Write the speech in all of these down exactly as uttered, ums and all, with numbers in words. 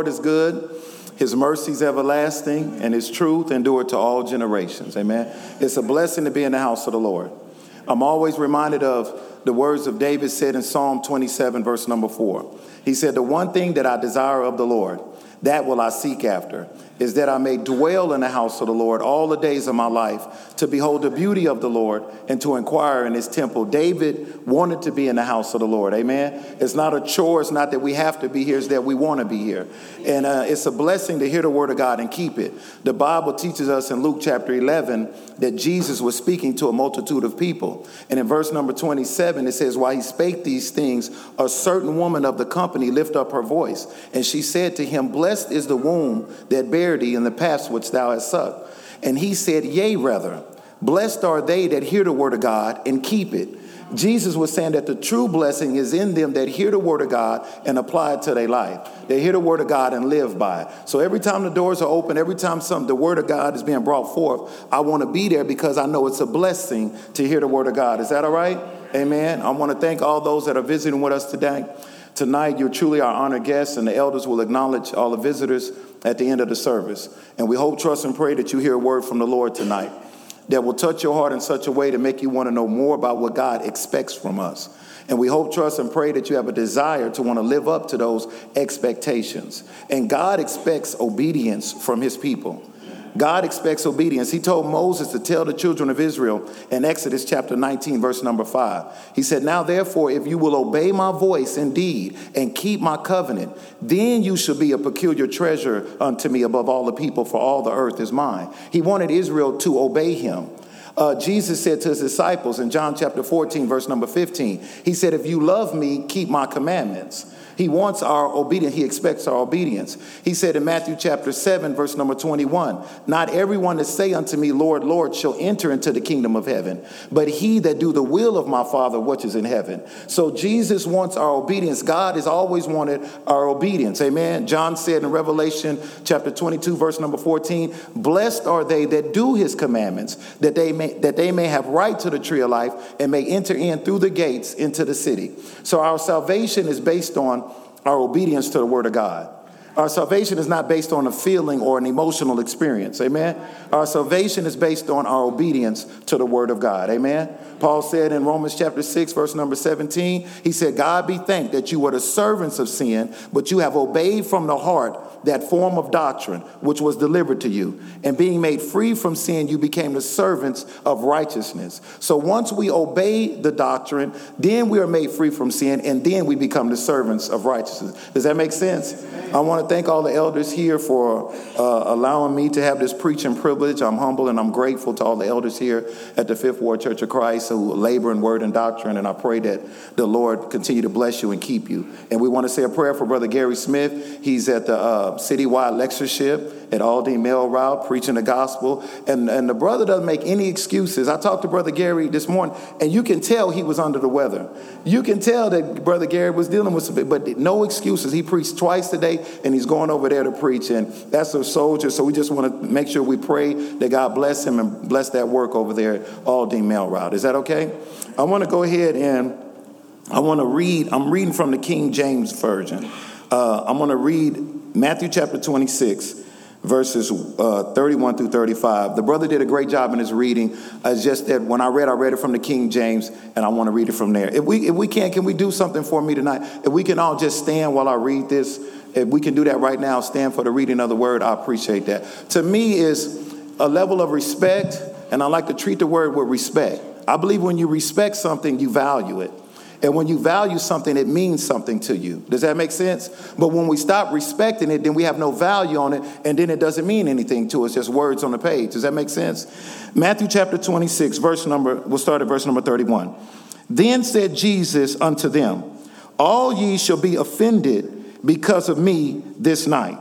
Lord is good. His mercies everlasting, and his truth endure to all generations. Amen. It's a blessing to be in the house of the Lord. I'm always reminded of the words of David said in Psalm twenty-seven, verse number four. He said, the one thing that I desire of the Lord, that will I seek after, is that I may dwell in the house of the Lord all the days of my life, to behold the beauty of the Lord and to inquire in his temple. David wanted to be in the house of the Lord. Amen. It's not a chore. It's not that we have to be here. It's that we want to be here. And uh, it's a blessing to hear the word of God and keep it. The Bible teaches us in Luke chapter eleven that Jesus was speaking to a multitude of people. And in verse number twenty-seven, it says, while he spake these things, a certain woman of the company lifted up her voice. And she said to him, blessed is the womb that bare thee and the paps which thou hast sucked. And he said, yea, rather, blessed are they that hear the word of God and keep it. Jesus was saying that the true blessing is in them that hear the word of God and apply it to their life. They hear the word of God and live by it. So every time the doors are open, every time some the word of God is being brought forth, I want to be there because I know it's a blessing to hear the word of God. Is that all right? Amen. I want to thank all those that are visiting with us today. Tonight, you're truly our honored guests, and the elders will acknowledge all the visitors at the end of the service. And we hope, trust, and pray that you hear a word from the Lord tonight that will touch your heart in such a way to make you want to know more about what God expects from us. And we hope, trust, and pray that you have a desire to want to live up to those expectations. And God expects obedience from his people. God expects obedience. He told Moses to tell the children of Israel in Exodus chapter nineteen, verse number five. He said, now, therefore, if you will obey my voice indeed and keep my covenant, then you shall be a peculiar treasure unto me above all the people, for all the earth is mine. He wanted Israel to obey him. Uh, Jesus said to his disciples in John chapter fourteen, verse number fifteen, he said, if you love me, keep my commandments. He wants our obedience. He expects our obedience. He said in Matthew chapter seven, verse number twenty-one, not everyone that say unto me, Lord, Lord, shall enter into the kingdom of heaven, but he that do the will of my Father which is in heaven. So Jesus wants our obedience. God has always wanted our obedience. Amen. John said in Revelation chapter twenty-two, verse number fourteen, blessed are they that do his commandments, that they may that they may have right to the tree of life and may enter in through the gates into the city. So our salvation is based on our obedience to the word of God. Our salvation is not based on a feeling or an emotional experience. Amen. Our salvation is based on our obedience to the word of God. Amen. Paul said in Romans chapter six, verse number seventeen, he said, God be thanked that you were the servants of sin, but you have obeyed from the heart that form of doctrine which was delivered to you. And being made free from sin, you became the servants of righteousness. So once we obey the doctrine, then we are made free from sin, and then we become the servants of righteousness. Does that make sense? I want to thank all the elders here for uh, allowing me to have this preaching privilege. I'm humble and I'm grateful to all the elders here at the Fifth Ward Church of Christ who labor in word and doctrine. And I pray that the Lord continue to bless you and keep you. And we want to say a prayer for Brother Gary Smith. He's at the uh, citywide lectureship at Aldine Mail Route, preaching the gospel. And, and the brother doesn't make any excuses. I talked to Brother Gary this morning, and you can tell he was under the weather. You can tell that Brother Gary was dealing with some, but no excuses. He preached twice a day, and he's going over there to preach. And that's a soldier. So we just want to make sure we pray that God bless him and bless that work over there at Aldine Mail Route. Is that okay? I want to go ahead and I want to read. I'm reading from the King James Version. Uh, I'm going to read Matthew chapter twenty-six, verses uh, thirty-one through thirty-five. The brother did a great job in his reading. Uh, it's just that when I read, I read it from the King James, and I want to read it from there. If we if we can, can we do something for me tonight? If we can all just stand while I read this, if we can do that right now, stand for the reading of the word, I appreciate that. To me, is a level of respect, and I like to treat the word with respect. I believe when you respect something, you value it. And when you value something, it means something to you. Does that make sense? But when we stop respecting it, then we have no value on it, and then it doesn't mean anything to us, just words on the page. Does that make sense? Matthew chapter twenty-six, verse number, we'll start at verse number thirty-one. Then said Jesus unto them, all ye shall be offended because of me this night.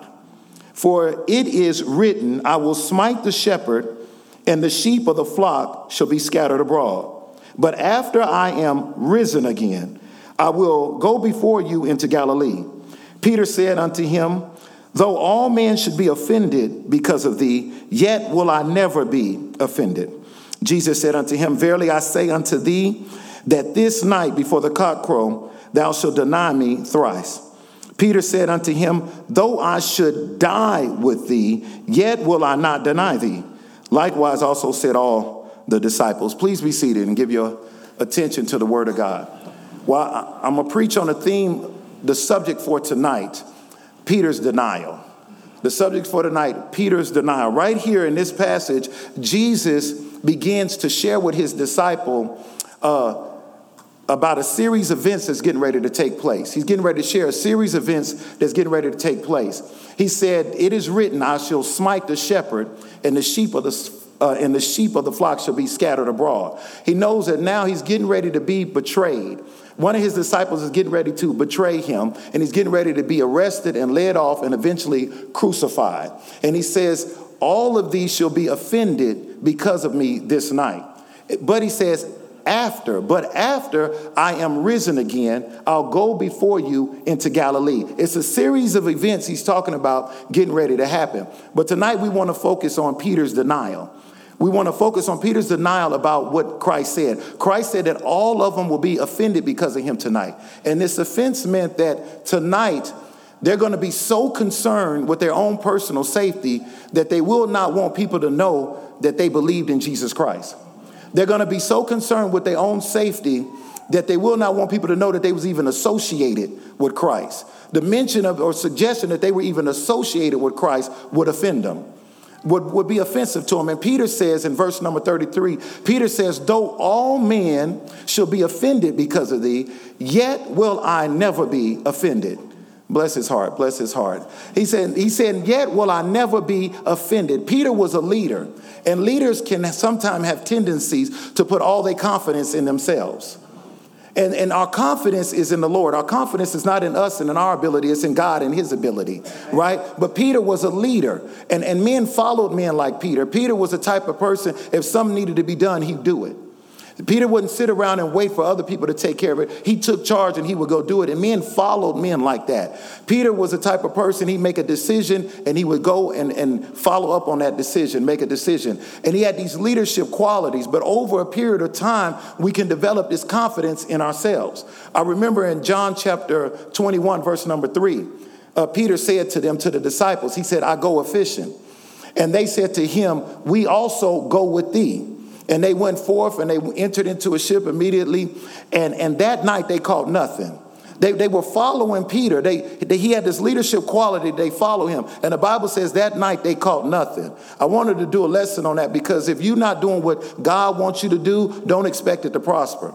For it is written, I will smite the shepherd, and the sheep of the flock shall be scattered abroad. But after I am risen again, I will go before you into Galilee. Peter said unto him, though all men should be offended because of thee, yet will I never be offended. Jesus said unto him, verily I say unto thee, that this night before the cock crow, thou shalt deny me thrice. Peter said unto him, though I should die with thee, yet will I not deny thee. Likewise also said all the disciples. Please be seated and give your attention to the word of God. Well, I'm going to preach on a theme, the subject for tonight, Peter's denial. The subject for tonight, Peter's denial. Right here in this passage, Jesus begins to share with his disciple uh, about a series of events that's getting ready to take place. He's getting ready to share a series of events that's getting ready to take place. He said, it is written, I shall smite the shepherd, and the sheep of the uh, and the sheep of the flock shall be scattered abroad. He knows that now he's getting ready to be betrayed. One of his disciples is getting ready to betray him, and he's getting ready to be arrested and led off and eventually crucified. And he says, all of these shall be offended because of me this night. But he says, after, but after I am risen again, I'll go before you into Galilee. It's a series of events he's talking about getting ready to happen. But tonight we want to focus on Peter's denial. We want to focus on Peter's denial about what Christ said. Christ said that all of them will be offended because of him tonight. And this offense meant that tonight they're going to be so concerned with their own personal safety that they will not want people to know that they believed in Jesus Christ. They're going to be so concerned with their own safety that they will not want people to know that they was even associated with Christ. The mention of or suggestion that they were even associated with Christ would offend them. Would, would be offensive to him. And Peter says in verse number thirty-three, Peter says, though all men shall be offended because of thee, yet will I never be offended. Bless his heart, bless his heart. He said, he said, yet will I never be offended. Peter was a leader, and leaders can sometimes have tendencies to put all their confidence in themselves. And, and our confidence is in the Lord. Our confidence is not in us and in our ability. It's in God and his ability, right? But Peter was a leader, and, and men followed men like Peter. Peter was the type of person, if something needed to be done, he'd do it. Peter wouldn't sit around and wait for other people to take care of it. He took charge and he would go do it. And men followed men like that. Peter was the type of person, he'd make a decision and he would go and, and follow up on that decision, make a decision. And he had these leadership qualities. But over a period of time, we can develop this confidence in ourselves. I remember in John chapter twenty-one, verse number three, uh, Peter said to them, to the disciples, he said, I go a-fishing. And they said to him, we also go with thee. And they went forth and they entered into a ship immediately. And, and that night they caught nothing. They, they were following Peter. They, they, he had this leadership quality. They follow him. And the Bible says that night they caught nothing. I wanted to do a lesson on that because if you're not doing what God wants you to do, don't expect it to prosper.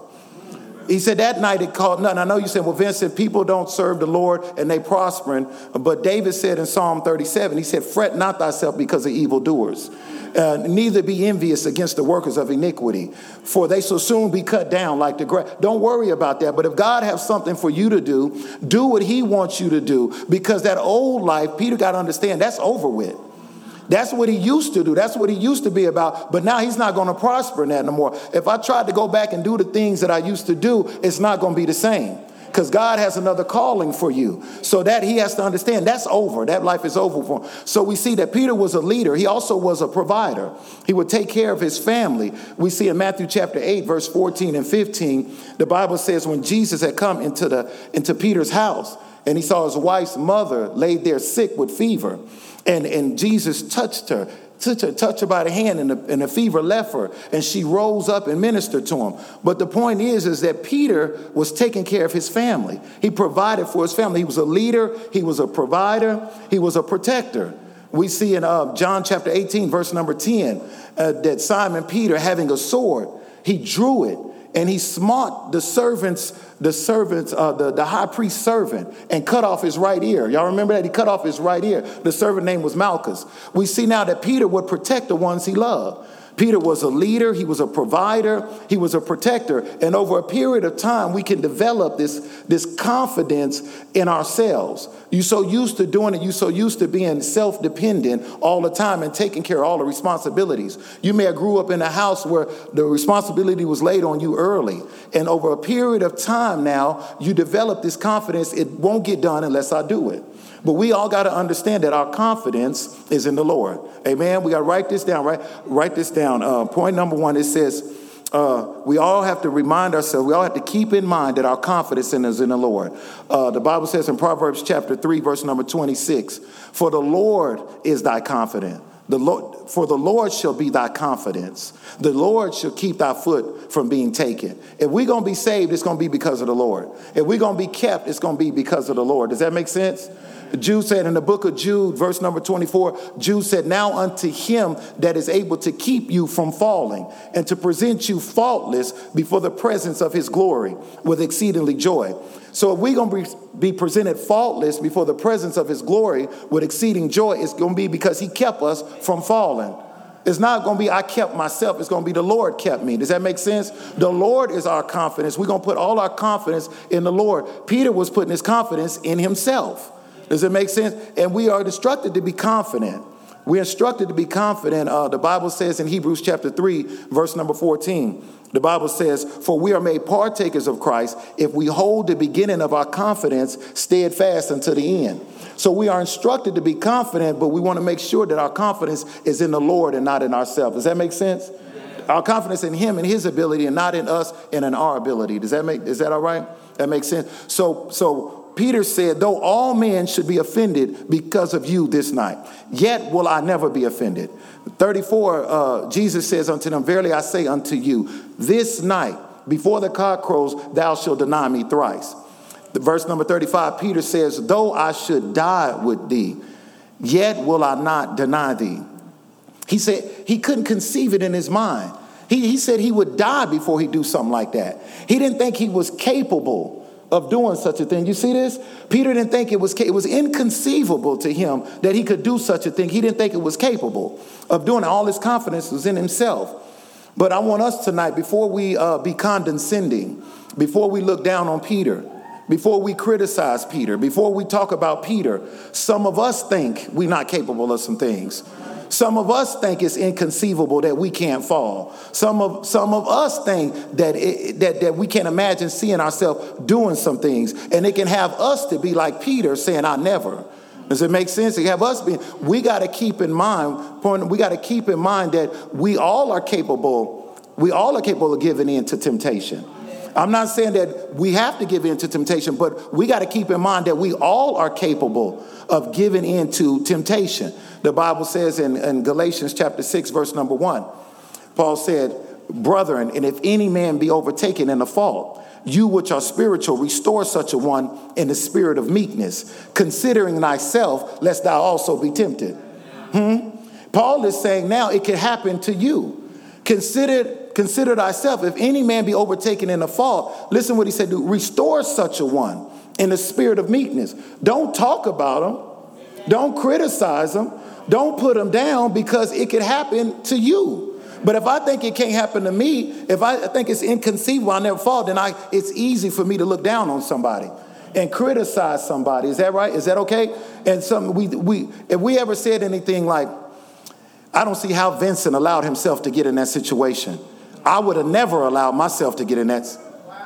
He said that night it caught nothing. I know you said, well, Vincent, people don't serve the Lord and they prospering. But David said in Psalm thirty-seven, he said, fret not thyself because of evildoers. Uh, neither be envious against the workers of iniquity, for they shall soon be cut down like the grass. Don't worry about that. But if God has something for you to do, do what he wants you to do, because that old life, Peter got to understand, that's over with. That's what he used to do. That's what he used to be about. But now he's not going to prosper in that no more. If I tried to go back and do the things that I used to do, it's not going to be the same. Because God has another calling for you. So that he has to understand that's over. That life is over for him. So we see that Peter was a leader. He also was a provider. He would take care of his family. We see in Matthew chapter eight, verse fourteen and fifteen, the Bible says when Jesus had come into the into Peter's house and he saw his wife's mother laid there sick with fever, and, and Jesus touched her. Touch her, touch her by the hand, and the, and the fever left her, and she rose up and ministered to him. But the point is, is that Peter was taking care of his family. He provided for his family. He was a leader. He was a provider. He was a protector. We see in uh, John chapter eighteen, verse number ten, uh, that Simon Peter, having a sword, he drew it, and he smote the servants, the servants, uh, the, the high priest's servant, and cut off his right ear. Y'all remember that? He cut off his right ear. The servant name was Malchus. We see now that Peter would protect the ones he loved. Peter was a leader. He was a provider. He was a protector. And over a period of time, we can develop this, this confidence in ourselves. You're so used to doing it. You're so used to being self-dependent all the time and taking care of all the responsibilities. You may have grew up in a house where the responsibility was laid on you early. And over a period of time now, you develop this confidence. It won't get done unless I do it. But we all got to understand that our confidence is in the Lord. Amen. We got to write this down, right? Write this down. Uh, point number one, it says, Uh, we all have to remind ourselves, we all have to keep in mind that our confidence in is in the Lord. Uh, the Bible says in Proverbs chapter three, verse number twenty-six, for the Lord is thy confidence. The Lord, for the Lord shall be thy confidence. The Lord shall keep thy foot from being taken. If we're going to be saved, it's going to be because of the Lord. If we're going to be kept, it's going to be because of the Lord. Does that make sense? Jude said in the book of Jude, verse number twenty-four, Jude said, now unto him that is able to keep you from falling and to present you faultless before the presence of his glory with exceedingly joy. So if we're going to be presented faultless before the presence of his glory with exceeding joy, it's going to be because he kept us from falling. It's not going to be I kept myself. It's going to be the Lord kept me. Does that make sense? The Lord is our confidence. We're going to put all our confidence in the Lord. Peter was putting his confidence in himself. Does it make sense? And we are instructed to be confident. We're instructed to be confident. Uh, the Bible says in Hebrews chapter three, verse number fourteen, the Bible says, for we are made partakers of Christ if we hold the beginning of our confidence steadfast unto the end. So we are instructed to be confident, but we want to make sure that our confidence is in the Lord and not in ourselves. Does that make sense? Our confidence in him and his ability and not in us and in our ability. Does that make, is that all right? That makes sense. So, so Peter said, though all men should be offended because of you this night, yet will I never be offended. thirty-four, uh, Jesus says unto them, verily I say unto you, this night before the cock crows, thou shalt deny me thrice. The verse number thirty-five, Peter says, though I should die with thee, yet will I not deny thee. He said he couldn't conceive it in his mind. He, he said he would die before he do something like that. He didn't think he was capable of doing such a thing. You see this? Peter didn't think it was, it was inconceivable to him that he could do such a thing. He didn't think it was capable of doing it. All his confidence was in himself. But I want us tonight, before we uh, be condescending, before we look down on Peter, before we criticize Peter, before we talk about Peter, some of us think we're not capable of some things. Some of us think it's inconceivable that we can't fall. Some of some of us think that it, that that we can't imagine seeing ourselves doing some things, and it can have us to be like Peter saying, "I never." Does it make sense? To have us be, we got to keep in mind. We got to keep in mind that we all are capable. We all are capable of giving in to temptation. I'm not saying that we have to give in to temptation, but we got to keep in mind that we all are capable of giving in to temptation. The Bible says in, in Galatians chapter six, verse number one, Paul said, brethren, and if any man be overtaken in a fault, you which are spiritual, restore such a one in the spirit of meekness, considering thyself, lest thou also be tempted. Hmm? Paul is saying now it can happen to you. Consider Consider thyself, if any man be overtaken in a fault, listen what he said, do restore such a one in the spirit of meekness. Don't talk about him. Don't criticize him. Don't put him down, because it could happen to you. But if I think it can't happen to me, if I think it's inconceivable, I'll never fall, then I, it's easy for me to look down on somebody and criticize somebody. Is that right? Is that okay? And some, we, we, if we ever said anything like, I don't see how Vincent allowed himself to get in that situation. I would have never allowed myself to get in that.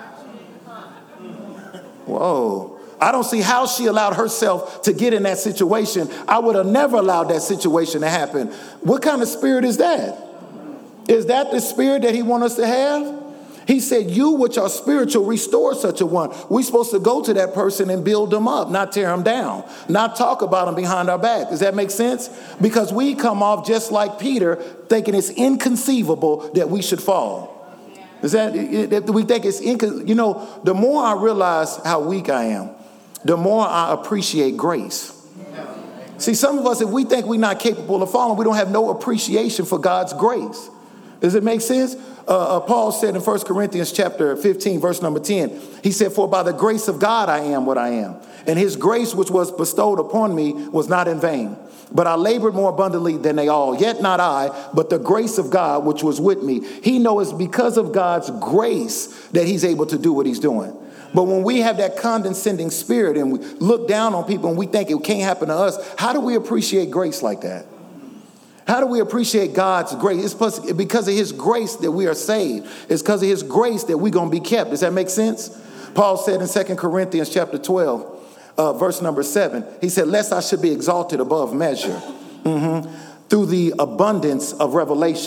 Whoa. I don't see how she allowed herself to get in that situation. I would have never allowed that situation to happen. What kind of spirit is that? Is that the spirit that he wants us to have? He said, you which are spiritual, restore such a one. We're supposed to go to that person and build them up, not tear them down, not talk about them behind our back. Does that make sense? Because we come off just like Peter, thinking it's inconceivable that we should fall. Is that, we think it's, incon- you know, the more I realize how weak I am, the more I appreciate grace. See, some of us, if we think we're not capable of falling, we don't have no appreciation for God's grace. Does it make sense? Uh, uh, Paul said in First Corinthians chapter fifteen, verse number ten, he said, for by the grace of God I am what I am. And his grace which was bestowed upon me was not in vain. But I labored more abundantly than they all. Yet not I, but the grace of God which was with me. He knows because of God's grace that he's able to do what he's doing. But when we have that condescending spirit and we look down on people and we think it can't happen to us, how do we appreciate grace like that? How do we appreciate God's grace? It's because of his grace that we are saved. It's because of his grace that we're going to be kept. Does that make sense? Paul said in Second Corinthians chapter twelve, uh, verse number seven, he said, lest I should be exalted above measure mm-hmm, through the abundance of revelation.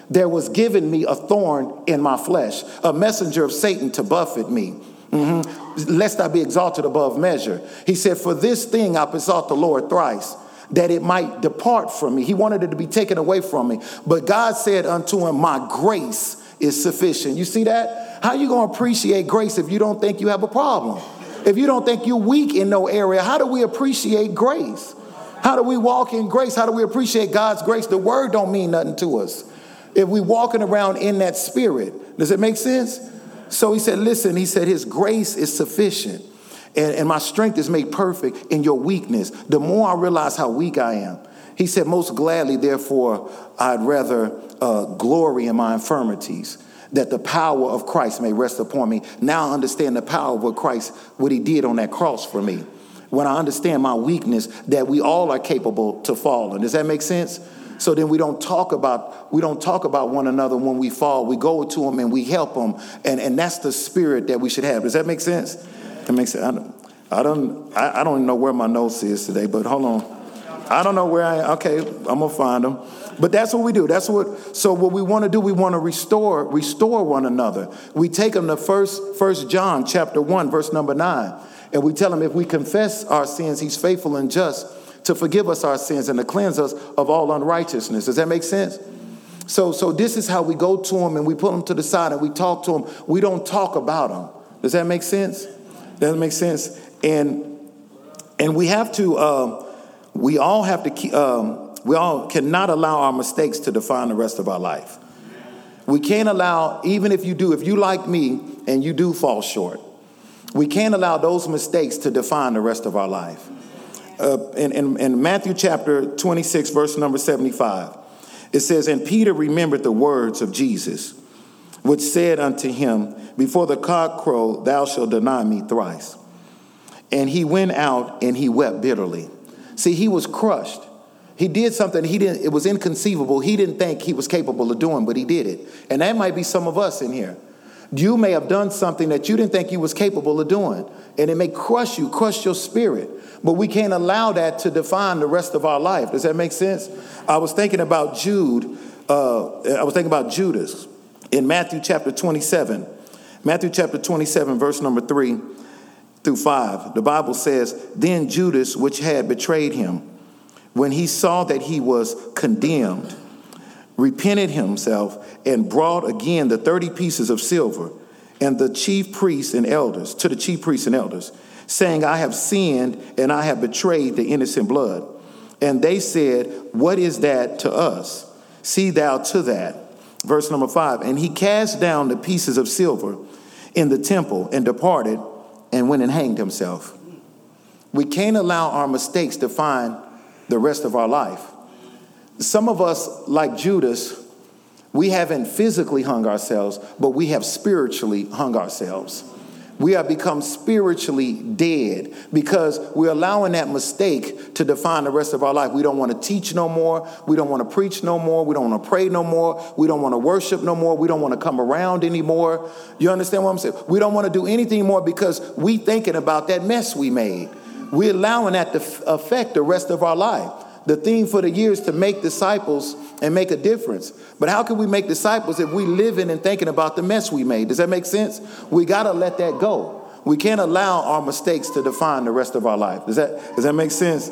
there was given me a thorn in my flesh, a messenger of Satan to buffet me, mm-hmm. lest I be exalted above measure. He said, for this thing I besought the Lord thrice, that it might depart from me. He wanted it to be taken away from me. But God said unto him, my grace is sufficient. You see that? How you going to appreciate grace if you don't think you have a problem? If you don't think you're weak in no area, how do we appreciate grace? How do we walk in grace? How do we appreciate God's grace? The word don't mean nothing to us if we walking around in that spirit. Does it make sense? So he said, listen, he said, his grace is sufficient. And, and my strength is made perfect in your weakness. The more I realize how weak I am, he said, most gladly, therefore, I'd rather uh, glory in my infirmities, that the power of Christ may rest upon me. Now I understand the power of what Christ, what he did on that cross for me. When I understand my weakness, that we all are capable to fall. And does that make sense? So then we don't talk about we don't talk about one another when we fall. We go to them and we help them, and and that's the spirit that we should have. Does that make sense? That makes sense. I don't I don't I, I don't even know where my notes is today, but hold on. I don't know where I am. Okay, I'm gonna find them. But that's what we do. That's what. So what we want to do, we want to restore restore one another. We take them to first First John chapter one, verse number nine. And we tell him if we confess our sins, he's faithful and just to forgive us our sins and to cleanse us of all unrighteousness. Does that make sense? So, so this is how we go to him and we put him to the side and we talk to him. We don't talk about him. Does that make sense? Does that make sense? And and we have to, uh, we all have to keep, um, we all cannot allow our mistakes to define the rest of our life. We can't allow, even if you do, if you like me and you do fall short, we can't allow those mistakes to define the rest of our life. Uh, in, in, in Matthew chapter twenty-six, verse number seventy-five, it says, and Peter remembered the words of Jesus, which said unto him, before the cock crow, thou shalt deny me thrice. And he went out and he wept bitterly. See, he was crushed. He did something he didn't, it was inconceivable. He didn't think he was capable of doing, but he did it. And that might be some of us in here. You may have done something that you didn't think you was capable of doing, and it may crush you, crush your spirit. But we can't allow that to define the rest of our life. Does that make sense? I was thinking about Jude. Uh, I was thinking about Judas in Matthew chapter twenty-seven. Matthew chapter twenty-seven, verse number three through five. The Bible says, then Judas, which had betrayed him, when he saw that he was condemned, repented himself and brought again the thirty pieces of silver and the chief priests and elders to the chief priests and elders, saying, I have sinned and I have betrayed the innocent blood. And they said, what is that to us? See thou to that. Verse number five. And he cast down the pieces of silver in the temple and departed and went and hanged himself. We can't allow our mistakes to define the rest of our life. Some of us, like Judas, we haven't physically hung ourselves, but we have spiritually hung ourselves. We have become spiritually dead because we're allowing that mistake to define the rest of our life. We don't want to teach no more. We don't want to preach no more. We don't want to pray no more. We don't want to worship no more. We don't want to come around anymore. You understand what I'm saying? We don't want to do anything more because we thinking about that mess we made. We're allowing that to f- affect the rest of our life. The theme for the year is to make disciples and make a difference. But how can we make disciples if we living and thinking about the mess we made? Does that make sense? We got to let that go. We can't allow our mistakes to define the rest of our life. Does that, does that make sense?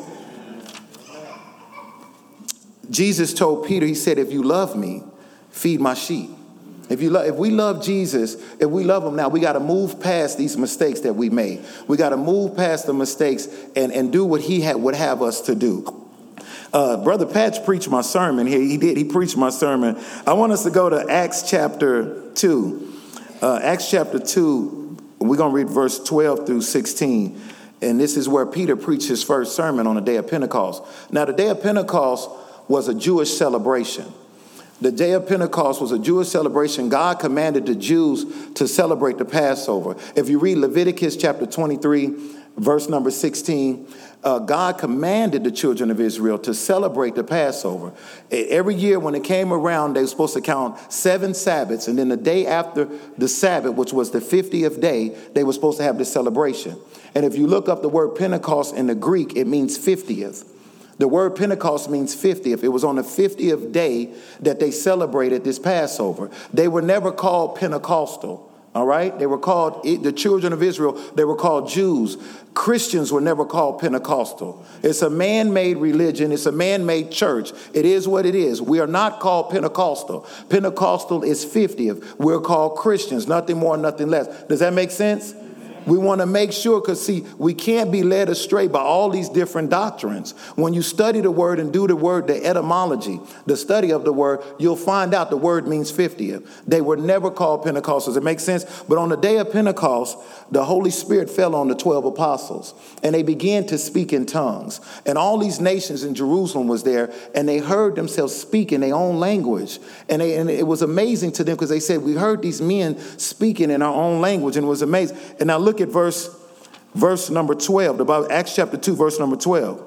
Jesus told Peter, he said, if you love me, feed my sheep. If you love, if we love Jesus, if we love him now, we got to move past these mistakes that we made. We got to move past the mistakes and, and do what he had, would have us to do. Uh, Brother Patch preached my sermon here. He did. He preached my sermon. I want us to go to Acts chapter two. Uh, Acts chapter two, we're going to read verse twelve through sixteen. And this is where Peter preached his first sermon on the day of Pentecost. Now, the day of Pentecost was a Jewish celebration. The day of Pentecost was a Jewish celebration. God commanded the Jews to celebrate the Passover. If you read Leviticus chapter twenty-three, verse number sixteen, uh, God commanded the children of Israel to celebrate the Passover. Every year when it came around, they were supposed to count seven Sabbaths. And then the day after the Sabbath, which was the fiftieth day, they were supposed to have this celebration. And if you look up the word Pentecost in the Greek, it means fiftieth. The word Pentecost means fiftieth. It was on the fiftieth day that they celebrated this Passover. They were never called Pentecostal. All right. They were called, the children of Israel, they were called Jews. Christians were never called Pentecostal. It's a man-made religion. It's a man-made church. It is what it is. We are not called Pentecostal. Pentecostal is fiftieth. We're called Christians. Nothing more, nothing less. Does that make sense? We want to make sure, because see, we can't be led astray by all these different doctrines. When you study the word and do the word, the etymology, the study of the word, you'll find out the word means fiftieth. They were never called Pentecostals. It makes sense. But on the day of Pentecost, the Holy Spirit fell on the twelve apostles and they began to speak in tongues. And all these nations in Jerusalem was there, and they heard themselves speak in their own language. And, they, and it was amazing to them, because they said, we heard these men speaking in our own language, and it was amazing. And now look at verse verse number twelve, about Acts chapter two, verse number twelve.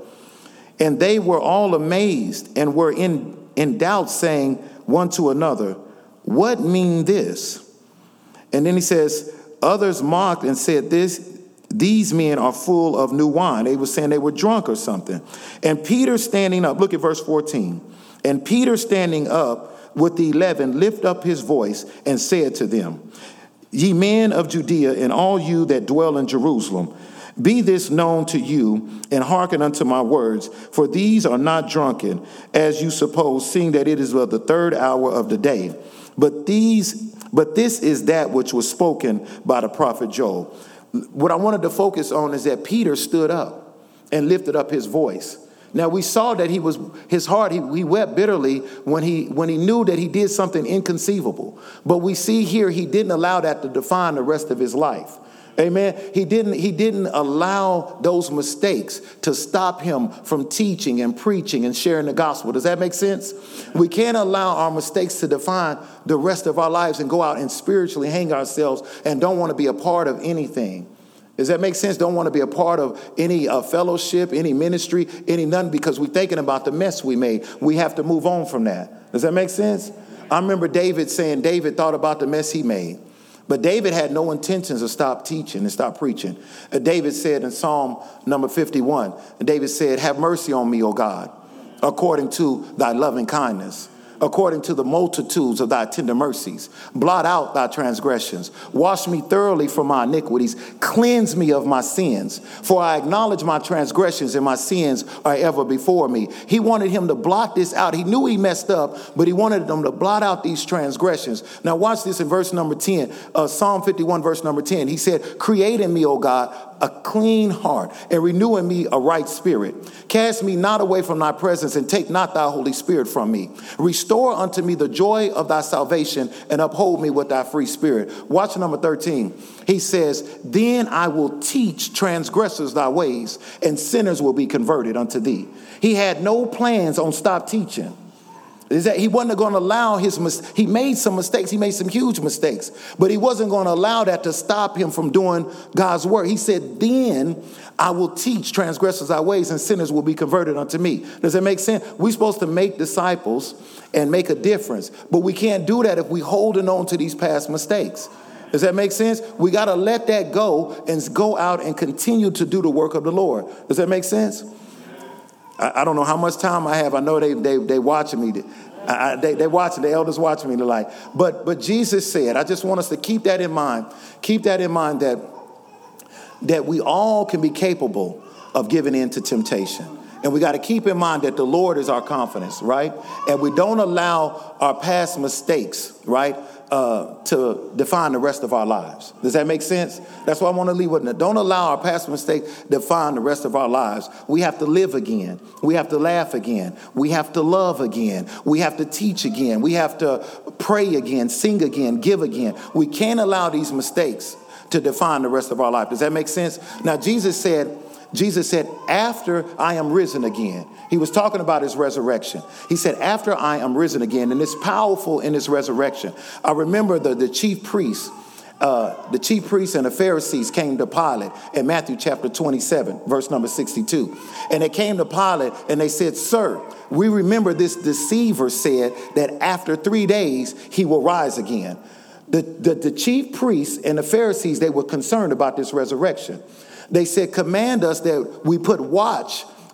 And they were all amazed and were in, in doubt, saying one to another, what mean this? And then he says, others mocked and said, this, these men are full of new wine. They were saying they were drunk or something. And Peter standing up, look at verse fourteen. And Peter standing up with the eleven, lift up his voice and said to them, ye men of Judea, and all you that dwell in Jerusalem, be this known to you, and hearken unto my words. For these are not drunken, as you suppose, seeing that it is but the third hour of the day. But these, but this is that which was spoken by the prophet Joel. What I wanted to focus on is that Peter stood up and lifted up his voice. Now, we saw that he was, his heart, he, he wept bitterly when he, when he knew that he did something inconceivable. But we see here, he didn't allow that to define the rest of his life. Amen. He didn't, he didn't allow those mistakes to stop him from teaching and preaching and sharing the gospel. Does that make sense? We can't allow our mistakes to define the rest of our lives and go out and spiritually hang ourselves and don't want to be a part of anything. Does that make sense? Don't want to be a part of any uh, fellowship, any ministry, any none, because we're thinking about the mess we made. We have to move on from that. Does that make sense? I remember David saying David thought about the mess he made. But David had no intentions of stop teaching and stop preaching. Uh, David said in Psalm number fifty-one, David said, have mercy on me, O God, according to thy loving kindness, according to the multitudes of thy tender mercies. Blot out thy transgressions. Wash me thoroughly from my iniquities. Cleanse me of my sins. For I acknowledge my transgressions, and my sins are ever before me. He wanted him to blot this out. He knew he messed up, but he wanted them to blot out these transgressions. Now watch this in verse number ten, uh, Psalm fifty-one, verse number ten. He said, create in me, O God, a clean heart, and renew in me a right spirit. Cast me not away from thy presence, and take not thy Holy Spirit from me. Restore unto me the joy of thy salvation, and uphold me with thy free spirit. Watch number thirteen. He says, then I will teach transgressors thy ways, and sinners will be converted unto thee. He had no plans on stop teaching. Is that he wasn't going to allow his mis- he made some mistakes. He made some huge mistakes, but he wasn't going to allow that to stop him from doing God's work. He said, then I will teach transgressors thy ways, and sinners will be converted unto me. Does that make sense? We're supposed to make disciples and make a difference, but we can't do that if we're holding on to these past mistakes. Does that make sense? We got to let that go and go out and continue to do the work of the Lord. Does that make sense? I don't know how much time I have. I know they they they watching me. I, they they watching the elders watching me. They're like, but but Jesus said. I just want us to keep that in mind. Keep that in mind that that we all can be capable of giving in to temptation, and we got to keep in mind that the Lord is our confidence, right? And we don't allow our past mistakes, right, uh, to define the rest of our lives. Does that make sense? That's why I want to leave with it. Don't allow our past mistakes define the rest of our lives. We have to live again. We have to laugh again. We have to love again. We have to teach again. We have to pray again, sing again, give again. We can't allow these mistakes to define the rest of our life. Does that make sense? Now, Jesus said, Jesus said, after I am risen again. He was talking about his resurrection. He said, after I am risen again, and it's powerful in his resurrection. I remember the, the chief priests, uh, the chief priests and the Pharisees came to Pilate in Matthew chapter twenty-seven, verse number sixty-two. And they came to Pilate and they said, sir, we remember this deceiver said that after three days he will rise again. The, the, the chief priests and the Pharisees, they were concerned about this resurrection. They said, command us that we put watch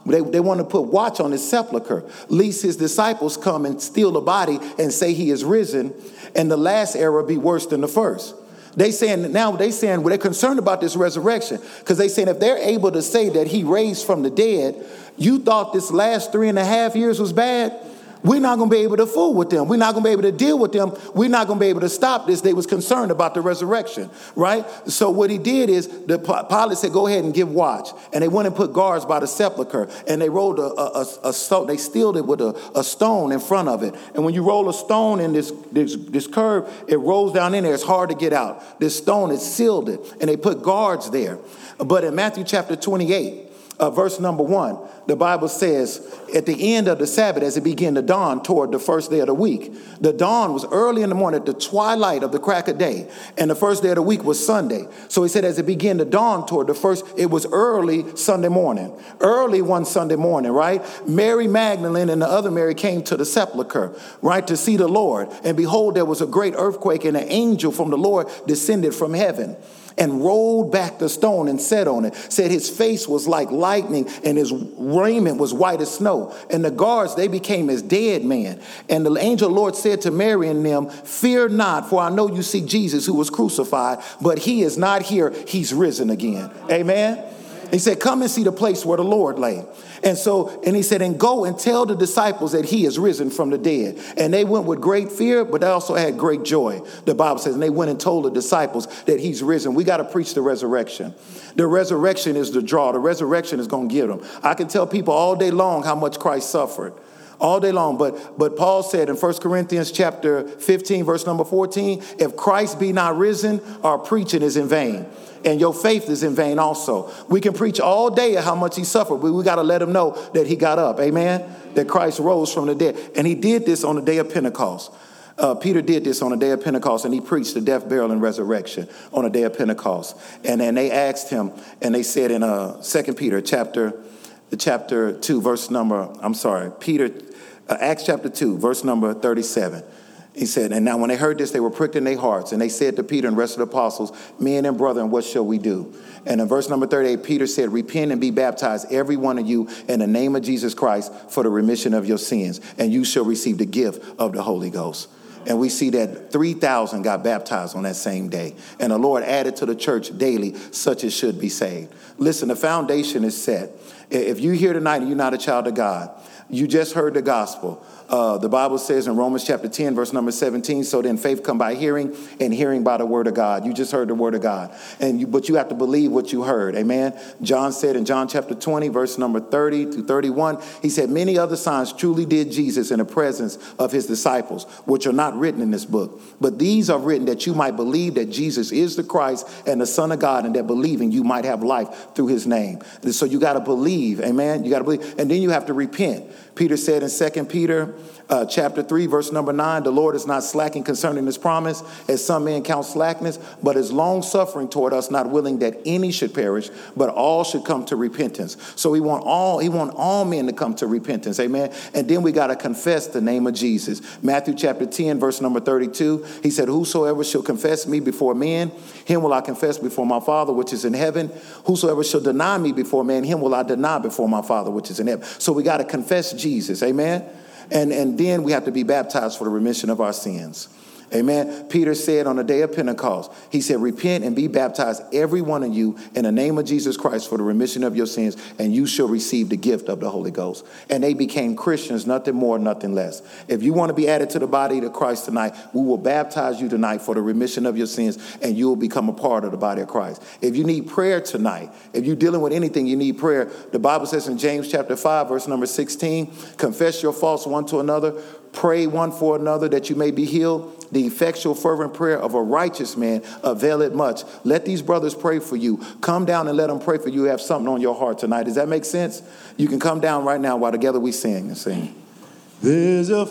They, they want to put watch on his sepulcher, lest his disciples come and steal the body and say he is risen, and the last era be worse than the first. They saying now they saying well, they're concerned about this resurrection because they saying if they're able to say that he raised from the dead, you thought this last three and a half years was bad. We're not going to be able to fool with them. We're not going to be able to deal with them. We're not going to be able to stop this. They was concerned about the resurrection, right? So what he did is the Pilate said, go ahead and give watch. And they went and put guards by the sepulcher, and they rolled a, a, a, a stone. They sealed it with a, a stone in front of it. And when you roll a stone in this, this, this curve, it rolls down in there. It's hard to get out. This stone, it sealed it, and they put guards there. But in Matthew chapter twenty-eight, Uh, verse number one, the Bible says, at the end of the Sabbath, as it began to dawn toward the first day of the week, the dawn was early in the morning at the twilight of the crack of day. And the first day of the week was Sunday. So he said, as it began to dawn toward the first, it was early Sunday morning, early one Sunday morning, right? Mary Magdalene and the other Mary came to the sepulcher, right, to see the Lord. And behold, there was a great earthquake, and an angel from the Lord descended from heaven and rolled back the stone and sat on it. Said his face was like lightning and his raiment was white as snow. And the guards, they became as dead men. And the angel of the Lord said to Mary and them, fear not, for I know you see Jesus who was crucified, but he is not here. He's risen again. Amen. He said, come and see the place where the Lord lay. And so, and he said, and go and tell the disciples that he is risen from the dead. And they went with great fear, but they also had great joy. The Bible says, and they went and told the disciples that he's risen. We got to preach the resurrection. The resurrection is the draw. The resurrection is going to get them. I can tell people all day long how much Christ suffered. All day long. But but Paul said in First Corinthians chapter fifteen, verse number fourteen, if Christ be not risen, our preaching is in vain. And your faith is in vain also. We can preach all day how much he suffered, but we got to let him know that he got up. Amen. That Christ rose from the dead. And he did this on the day of Pentecost. Uh, Peter did this on the day of Pentecost, and he preached the death, burial, and resurrection on the day of Pentecost. And then they asked him, and they said in uh, Second Peter chapter, chapter two, verse number, I'm sorry, Peter, uh, Acts chapter two, verse number thirty-seven. He said, and now when they heard this, they were pricked in their hearts. And they said to Peter and the rest of the apostles, men and brethren, what shall we do? And in verse number thirty-eight, Peter said, repent and be baptized, every one of you, in the name of Jesus Christ for the remission of your sins. And you shall receive the gift of the Holy Ghost. And we see that three thousand got baptized on that same day. And the Lord added to the church daily, such as should be saved. Listen, the foundation is set. If you're here tonight and you're not a child of God, you just heard the gospel. Uh, the Bible says in Romans chapter ten, verse number seventeen, so then faith come by hearing, and hearing by the word of God. You just heard the word of God. And you, but you have to believe what you heard. Amen. John said in John chapter twenty, verse number thirty to thirty-one, he said, many other signs truly did Jesus in the presence of his disciples, which are not written in this book. But these are written that you might believe that Jesus is the Christ and the Son of God, and that believing you might have life through his name. And so you got to believe. Amen. You got to believe. And then you have to repent. Peter said in Second Peter uh, chapter three, verse number nine, the Lord is not slacking concerning his promise, as some men count slackness, but is long suffering toward us, not willing that any should perish, but all should come to repentance. So he want all, he want all men to come to repentance. Amen. And then we got to confess the name of Jesus. Matthew chapter ten, verse number thirty-two, he said, whosoever shall confess me before men, him will I confess before my Father, which is in heaven. Whosoever shall deny me before men, him will I deny before my Father, which is in heaven. So we got to confess Jesus. Amen. And, and then we have to be baptized for the remission of our sins. Amen. Peter said on the day of Pentecost, he said, repent and be baptized, every one of you, in the name of Jesus Christ for the remission of your sins, and you shall receive the gift of the Holy Ghost. And they became Christians, nothing more, nothing less. If you want to be added to the body of Christ tonight, we will baptize you tonight for the remission of your sins, and you will become a part of the body of Christ. If you need prayer tonight, if you're dealing with anything, you need prayer. The Bible says in James chapter five, verse number sixteen, confess your faults one to another, pray one for another that you may be healed. The effectual fervent prayer of a righteous man availeth much. Let these brothers pray for you. Come down and let them pray for you. You have something on your heart tonight. Does that make sense? You can come down right now while together we sing and sing. There's a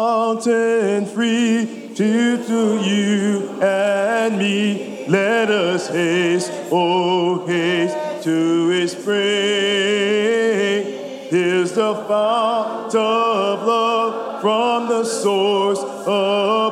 fountain free to, to you and me. Let us haste, oh haste to his spring. Here's the fount of love from the source of